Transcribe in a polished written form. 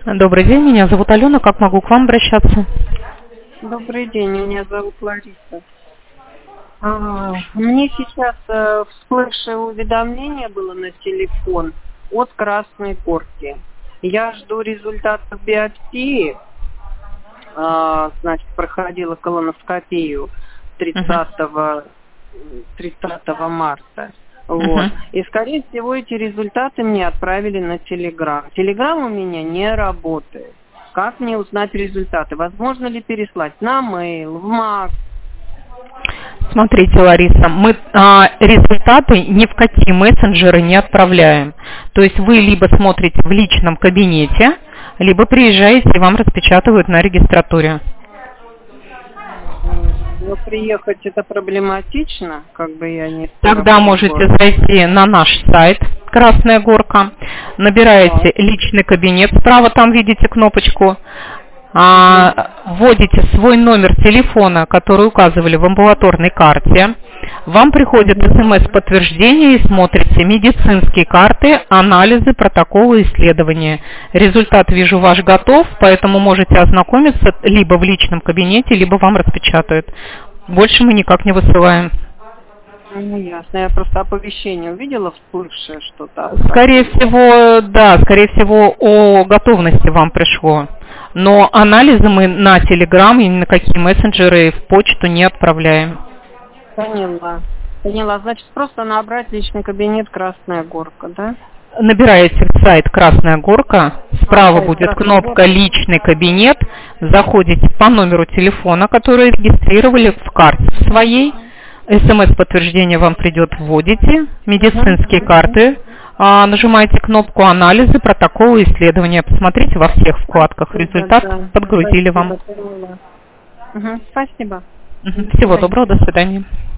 Добрый день, меня зовут Алена. Как могу к вам обращаться? Добрый день, меня зовут Лариса. Мне сейчас всплывшее уведомление было на телефон от Красной Горки. Я жду результатов биопсии. Значит, проходила колоноскопию 30 марта. Вот. И, скорее всего, эти результаты мне отправили на Телеграм. Телеграм у меня не работает. Как мне узнать результаты? Возможно ли переслать на мейл, в МАК? Смотрите, Лариса, мы результаты ни в какие мессенджеры не отправляем. То есть вы либо смотрите в личном кабинете, либо приезжаете и вам распечатывают на регистратуре. Но приехать это проблематично, как бы я не... Тогда можете зайти на наш сайт «Красная Горка», набираете личный кабинет, справа там видите кнопочку, вводите свой номер телефона, который указывали в амбулаторной карте, вам приходит СМС-подтверждение и смотрите медицинские карты, анализы, протоколы, исследования. Результат, вижу, ваш готов, поэтому можете ознакомиться либо в личном кабинете, либо вам распечатают. Больше мы никак не высылаем. Ну, ясно. Я просто оповещение увидела, всплывшее что-то. Скорее всего, да, скорее всего, о готовности вам пришло. Но анализы мы на Telegram и ни на какие мессенджеры в почту не отправляем. Поняла. Значит, просто набрать личный кабинет «Красная Горка», да? Набираете сайт «Красная Горка», справа будет кнопка «Личный кабинет», заходите по номеру телефона, который регистрировали в карте своей, СМС-подтверждение вам придет, вводите, медицинские карты, нажимаете кнопку «Анализы», «Протоколы», «Исследования», посмотрите во всех вкладках, результат подгрузили вам. Спасибо. Всего доброго, до свидания.